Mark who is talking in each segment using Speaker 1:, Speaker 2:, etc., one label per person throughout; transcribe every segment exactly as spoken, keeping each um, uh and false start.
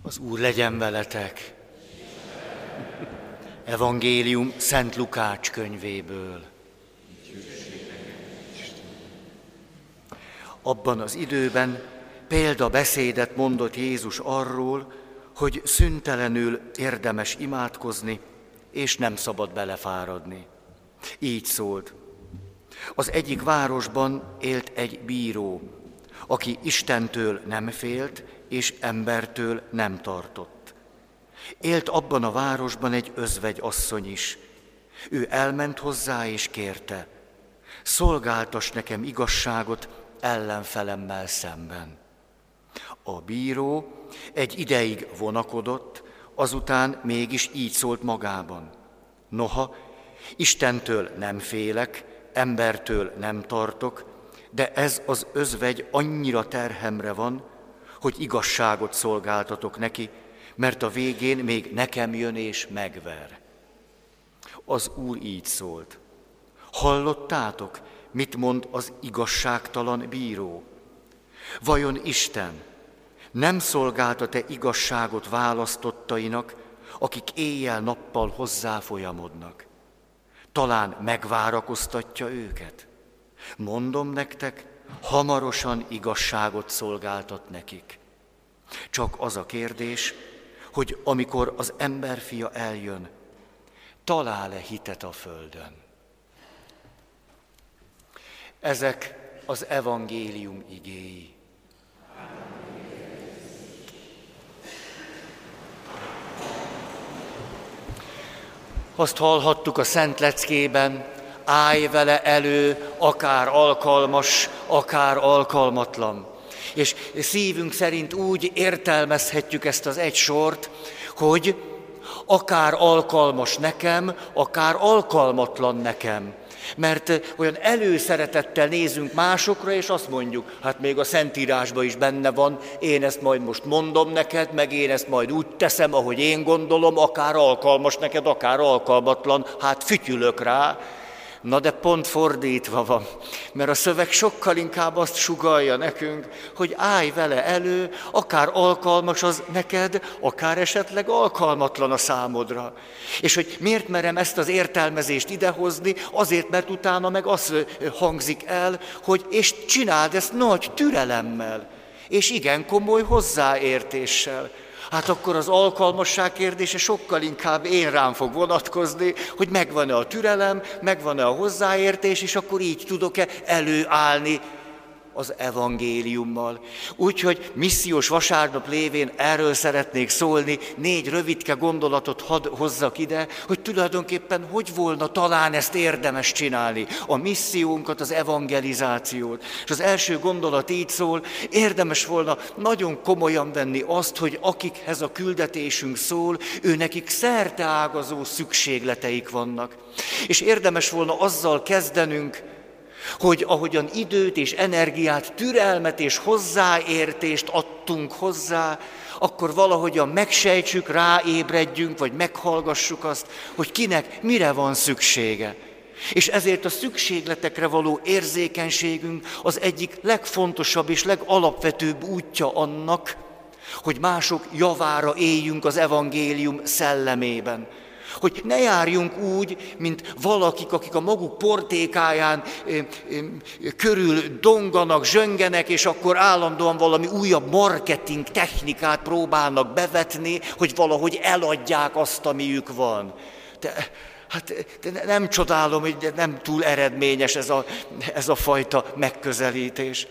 Speaker 1: Az Úr legyen veletek! Evangélium Szent Lukács könyvéből. Abban az időben példabeszédet mondott Jézus arról, hogy szüntelenül érdemes imádkozni, és nem szabad belefáradni. Így szólt. Az egyik városban élt egy bíró, aki Istentől nem félt, és embertől nem tartott. Élt abban a városban egy özvegy asszony is. Ő elment hozzá és kérte, szolgáltass nekem igazságot ellenfelemmel szemben. A bíró egy ideig vonakodott, azután mégis így szólt magában. Noha, Istentől nem félek, embertől nem tartok, de ez az özvegy annyira terhemre van, hogy igazságot szolgáltatok neki, mert a végén még nekem jön és megver. Az Úr így szólt. Hallottátok, mit mond az igazságtalan bíró? Vajon Isten nem szolgáltat-e igazságot választottainak, akik éjjel-nappal hozzá folyamodnak? Talán megvárakoztatja őket? Mondom nektek, hamarosan igazságot szolgáltat nekik. Csak az a kérdés, hogy amikor az emberfia eljön, talál-e hitet a földön? Ezek az evangélium igéi. Azt hallhattuk a Szent Leckében, állj vele elő, akár alkalmas, akár alkalmatlan. És szívünk szerint úgy értelmezhetjük ezt az egy sort, hogy akár alkalmas nekem, akár alkalmatlan nekem. Mert olyan előszeretettel nézünk másokra, és azt mondjuk, hát még a Szentírásban is benne van, én ezt majd most mondom neked, meg én ezt majd úgy teszem, ahogy én gondolom, akár alkalmas neked, akár alkalmatlan, hát fütyülök rá. Na de pont fordítva van, mert a szöveg sokkal inkább azt sugallja nekünk, hogy állj vele elő, akár alkalmas az neked, akár esetleg alkalmatlan a számodra. És hogy miért merem ezt az értelmezést idehozni, azért, mert utána meg az hangzik el, hogy és csináld ezt nagy türelemmel, és igen komoly hozzáértéssel. Hát akkor az alkalmasság kérdése sokkal inkább én rám fog vonatkozni, hogy megvan-e a türelem, megvan-e a hozzáértés, és akkor így tudok-e előállni az evangéliummal. Úgyhogy missziós vasárnap lévén erről szeretnék szólni, négy rövidke gondolatot hadd hozzak ide, hogy tulajdonképpen hogy volna talán ezt érdemes csinálni, a missziónkat, az evangelizációt. És az első gondolat így szól, érdemes volna nagyon komolyan venni azt, hogy akikhez a küldetésünk szól, ő nekik szerteágazó szükségleteik vannak. És érdemes volna azzal kezdenünk, hogy ahogyan időt és energiát, türelmet és hozzáértést adtunk hozzá, akkor valahogyan megsejtsük, ráébredjünk, vagy meghallgassuk azt, hogy kinek mire van szüksége. És ezért a szükségletekre való érzékenységünk az egyik legfontosabb és legalapvetőbb útja annak, hogy mások javára éljünk az evangélium szellemében. Hogy ne járjunk úgy, mint valakik, akik a maguk portékáján ö, ö, körül donganak, zsöngenek, és akkor állandóan valami újabb marketing technikát próbálnak bevetni, hogy valahogy eladják azt, amiük van. De, hát de nem csodálom, hogy nem túl eredményes ez a, ez a fajta megközelítés.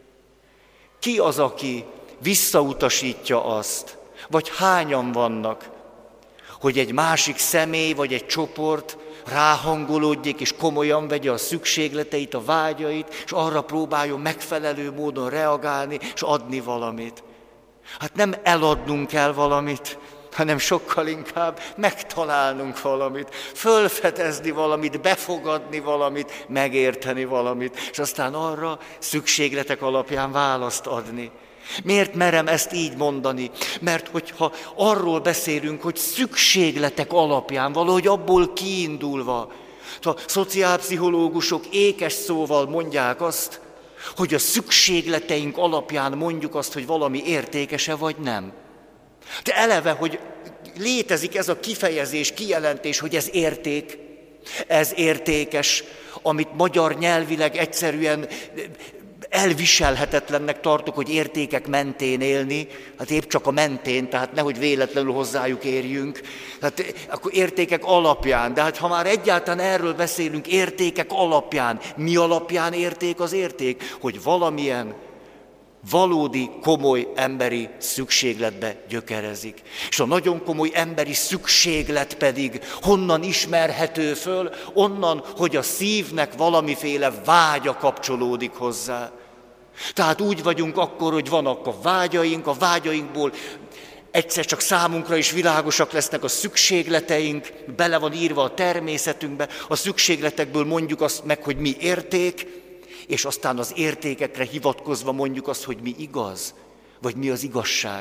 Speaker 1: Ki az, aki visszautasítja azt, vagy hányan vannak, hogy egy másik személy vagy egy csoport ráhangolódjék és komolyan vegye a szükségleteit, a vágyait, és arra próbáljon megfelelő módon reagálni és adni valamit. Hát nem eladnunk kell valamit, hanem sokkal inkább megtalálnunk valamit, fölfedezni valamit, befogadni valamit, megérteni valamit, és aztán arra szükségletek alapján választ adni. Miért merem ezt így mondani? Mert hogyha arról beszélünk, hogy szükségletek alapján, valahogy abból kiindulva, a szociálpszichológusok ékes szóval mondják azt, hogy a szükségleteink alapján mondjuk azt, hogy valami értékese vagy nem. De eleve, hogy létezik ez a kifejezés, kijelentés, hogy ez érték, ez értékes, amit magyar nyelvileg egyszerűen elviselhetetlennek tartok, hogy értékek mentén élni, hát épp csak a mentén, tehát nehogy véletlenül hozzájuk érjünk. Hát akkor értékek alapján, de hát ha már egyáltalán erről beszélünk, értékek alapján, mi alapján érték az érték? Hogy valamilyen valódi, komoly emberi szükségletbe gyökerezik. És a nagyon komoly emberi szükséglet pedig honnan ismerhető föl? Onnan, hogy a szívnek valamiféle vágya kapcsolódik hozzá. Tehát úgy vagyunk akkor, hogy vannak a vágyaink, a vágyainkból egyszer csak számunkra is világosak lesznek a szükségleteink, bele van írva a természetünkbe, a szükségletekből mondjuk azt meg, hogy mi érték, és aztán az értékekre hivatkozva mondjuk azt, hogy mi igaz, vagy mi az igazság.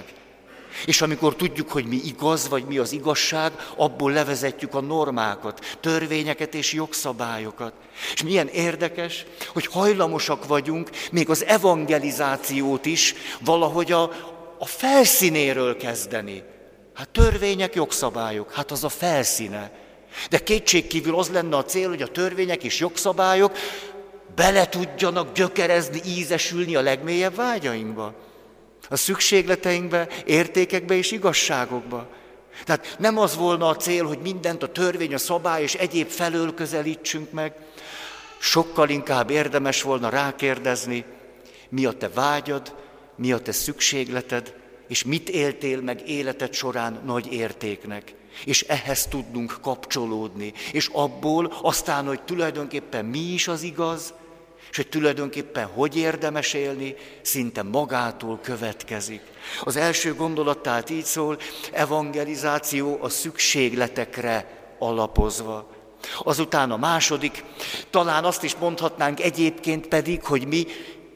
Speaker 1: És amikor tudjuk, hogy mi igaz, vagy mi az igazság, abból levezetjük a normákat, törvényeket és jogszabályokat. És milyen érdekes, hogy hajlamosak vagyunk még az evangelizációt is valahogy a, a felszínéről kezdeni. Hát törvények, jogszabályok, hát az a felszíne. De kétségkívül az lenne a cél, hogy a törvények és jogszabályok bele tudjanak gyökerezni, ízesülni a legmélyebb vágyainkba. A szükségleteinkbe, értékekbe és igazságokba. Tehát nem az volna a cél, hogy mindent a törvény, a szabály és egyéb felől közelítsünk meg. Sokkal inkább érdemes volna rákérdezni, mi a te vágyad, mi a te szükségleted, és mit éltél meg életed során nagy értéknek. És ehhez tudnunk kapcsolódni. És abból aztán, hogy tulajdonképpen mi is az igaz, és hogy tulajdonképpen hogy érdemes élni, szinte magától következik. Az első gondolat tehát így szól, evangelizáció a szükségletekre alapozva. Azután a második, talán azt is mondhatnánk egyébként pedig, hogy mi,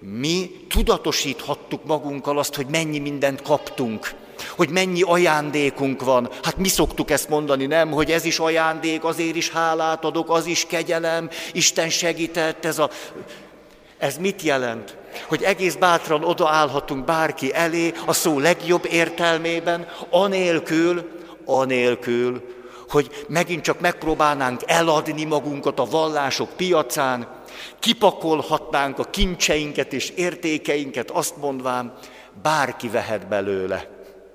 Speaker 1: mi tudatosíthattuk magunkkal azt, hogy mennyi mindent kaptunk, hogy mennyi ajándékunk van. Hát mi szoktuk ezt mondani, nem? Hogy ez is ajándék, azért is hálát adok, az is kegyelem, Isten segített, ez a... Ez mit jelent? Hogy egész bátran odaállhatunk bárki elé, a szó legjobb értelmében, anélkül, anélkül, hogy megint csak megpróbálnánk eladni magunkat a vallások piacán, kipakolhatnánk a kincseinket és értékeinket, azt mondván, bárki vehet belőle.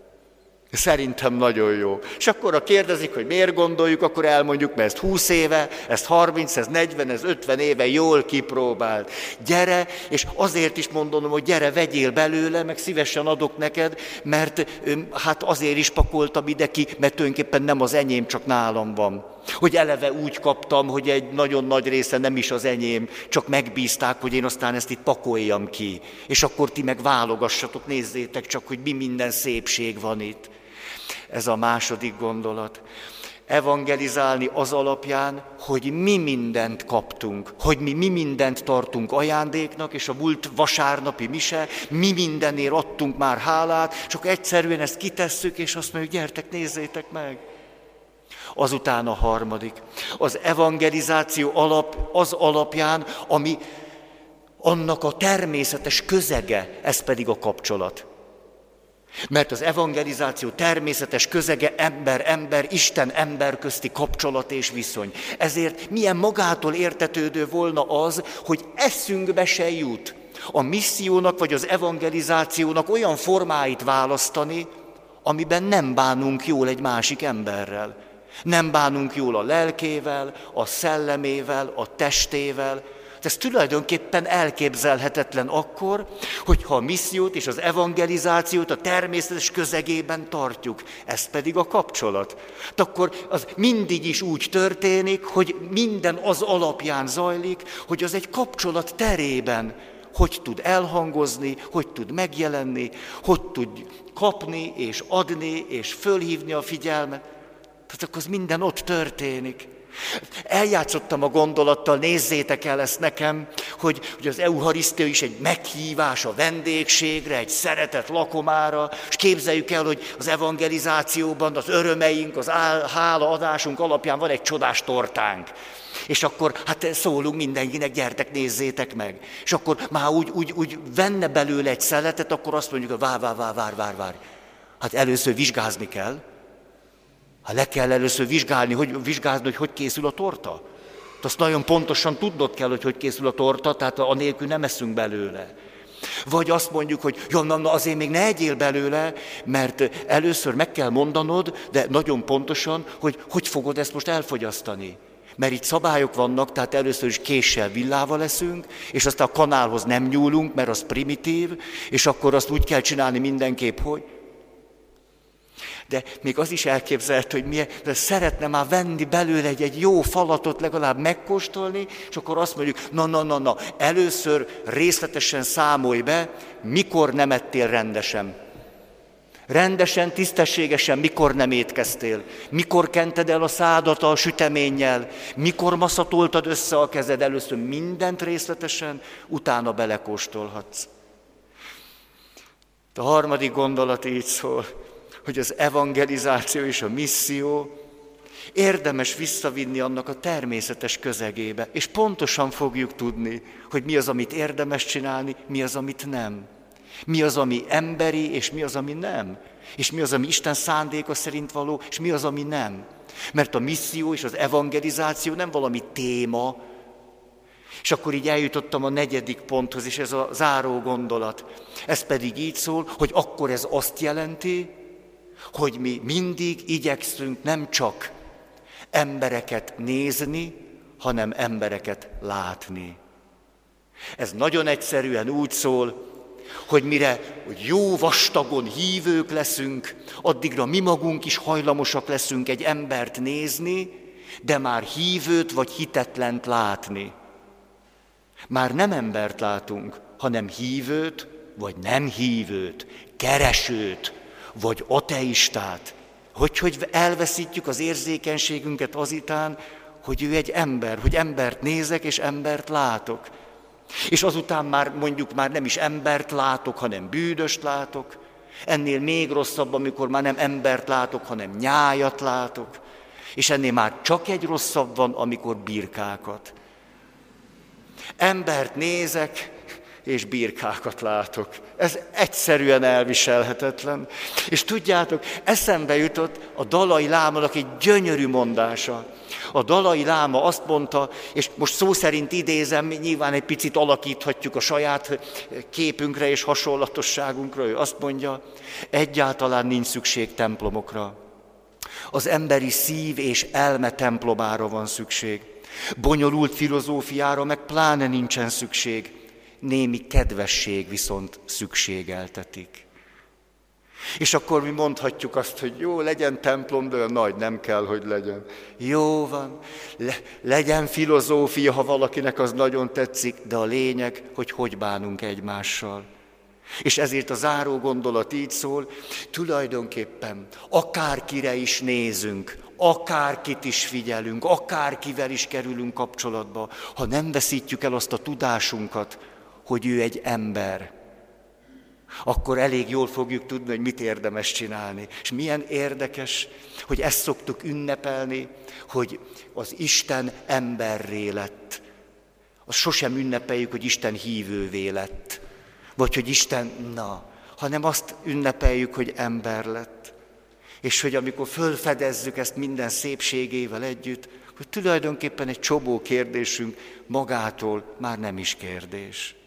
Speaker 1: Szerintem nagyon jó. És akkor, ha kérdezik, hogy miért gondoljuk, akkor elmondjuk, mert ezt húsz éve, ezt harminc, ez negyven, ez ötven éve jól kipróbált. Gyere, és azért is mondom, hogy gyere, vegyél belőle, meg szívesen adok neked, mert hát azért is pakoltam ide ki, mert tulajdonképpen nem az enyém, csak nálam van. Hogy eleve úgy kaptam, hogy egy nagyon nagy része nem is az enyém, csak megbízták, hogy én aztán ezt itt pakoljam ki. És akkor ti meg válogassatok, nézzétek csak, hogy mi minden szépség van itt. Ez a második gondolat. Evangelizálni az alapján, hogy mi mindent kaptunk, hogy mi, mi mindent tartunk ajándéknak, és a múlt vasárnapi mise, mi mindenért adtunk már hálát, csak egyszerűen ezt kitesszük, és azt mondjuk, gyertek, nézzétek meg. Azután a harmadik. Az evangelizáció alap, az alapján, ami annak a természetes közege, ez pedig a kapcsolat. Mert az evangelizáció természetes közege ember-ember, Isten-ember közti kapcsolat és viszony. Ezért milyen magától értetődő volna az, hogy eszünkbe se jut a missziónak vagy az evangelizációnak olyan formáit választani, amiben nem bánunk jól egy másik emberrel. Nem bánunk jól a lelkével, a szellemével, a testével. Ez tulajdonképpen elképzelhetetlen akkor, hogyha a missziót és az evangelizációt a természetes közegében tartjuk. Ez pedig a kapcsolat. De akkor az mindig is úgy történik, hogy minden az alapján zajlik, hogy az egy kapcsolat terében hogy tud elhangozni, hogy tud megjelenni, hogy tud kapni és adni és fölhívni a figyelmet. Tehát akkor az minden ott történik. Eljátszottam a gondolattal, nézzétek el ezt nekem, hogy, hogy az eucharisztia is egy meghívás a vendégségre, egy szeretet lakomára, és képzeljük el, hogy az evangelizációban az örömeink, az hálaadásunk alapján van egy csodás tortánk. És akkor hát szólunk mindenkinek, gyertek, nézzétek meg. És akkor már úgy, úgy, úgy venne belőle egy szeletet, akkor azt mondjuk, hogy vár, vár, vár, vár, vár, vár. Hát először vizsgázni kell. Hát le kell először vizsgálni, hogy vizsgázni, hogy hogy készül a torta. Azt nagyon pontosan tudnod kell, hogy hogy készül a torta, tehát anélkül nem eszünk belőle. Vagy azt mondjuk, hogy jó, na, na azért még ne egyél belőle, mert először meg kell mondanod, de nagyon pontosan, hogy hogy fogod ezt most elfogyasztani. Mert itt szabályok vannak, tehát először is késsel, villával eszünk, és aztán a kanálhoz nem nyúlunk, mert az primitív, és akkor azt úgy kell csinálni mindenképp, hogy... De még az is elképzelhető, hogy milyen, de szeretne már venni belőle egy, egy jó falatot legalább megkóstolni, és akkor azt mondjuk, na, na, na, na, először részletesen számolj be, mikor nem ettél rendesen. Rendesen, tisztességesen, mikor nem étkeztél, mikor kented el a szádat a süteménnyel, mikor maszatoltad össze a kezed, először mindent részletesen, utána belekóstolhatsz. A harmadik gondolat így szól, hogy az evangelizáció és a misszió érdemes visszavinni annak a természetes közegébe, és pontosan fogjuk tudni, hogy mi az, amit érdemes csinálni, mi az, amit nem. Mi az, ami emberi, és mi az, ami nem. És mi az, ami Isten szándéka szerint való, és mi az, ami nem. Mert a misszió és az evangelizáció nem valami téma. És akkor így eljutottam a negyedik ponthoz, és ez a záró gondolat. Ez pedig így szól, hogy akkor ez azt jelenti, hogy mi mindig igyekszünk nem csak embereket nézni, hanem embereket látni. Ez nagyon egyszerűen úgy szól, hogy mire hogy jó vastagon hívők leszünk, addigra mi magunk is hajlamosak leszünk egy embert nézni, de már hívőt vagy hitetlent látni. Már nem embert látunk, hanem hívőt vagy nem hívőt, keresőt, vagy ateistát, hogy, hogy elveszítjük az érzékenységünket azután, hogy ő egy ember, hogy embert nézek és embert látok. És azután már mondjuk már nem is embert látok, hanem bűnöst látok. Ennél még rosszabb, amikor már nem embert látok, hanem nyájat látok. És ennél már csak egy rosszabb van, amikor birkákat. Embert nézek, és birkákat látok. Ez egyszerűen elviselhetetlen. És tudjátok, eszembe jutott a Dalai Lámának egy gyönyörű mondása. A Dalai Láma azt mondta, és most szó szerint idézem, nyilván egy picit alakíthatjuk a saját képünkre és hasonlatosságunkra, ő azt mondja, egyáltalán nincs szükség templomokra. Az emberi szív és elme templomára van szükség. Bonyolult filozófiára meg pláne nincsen szükség. Némi kedvesség viszont szükségeltetik. És akkor mi mondhatjuk azt, hogy jó, legyen templom, de nagy nem kell, hogy legyen. Jó van, le, legyen filozófia, ha valakinek az nagyon tetszik, de a lényeg, hogy hogy bánunk egymással. És ezért a záró gondolat így szól, tulajdonképpen akárkire is nézünk, akárkit is figyelünk, akárkivel is kerülünk kapcsolatba, ha nem veszítjük el azt a tudásunkat, hogy ő egy ember, akkor elég jól fogjuk tudni, hogy mit érdemes csinálni. És milyen érdekes, hogy ezt szoktuk ünnepelni, hogy az Isten emberré lett. Azt sosem ünnepeljük, hogy Isten hívővé lett. Vagy hogy Isten, na, hanem azt ünnepeljük, hogy ember lett. És hogy amikor fölfedezzük ezt minden szépségével együtt, hogy tulajdonképpen egy csobó kérdésünk magától már nem is kérdés.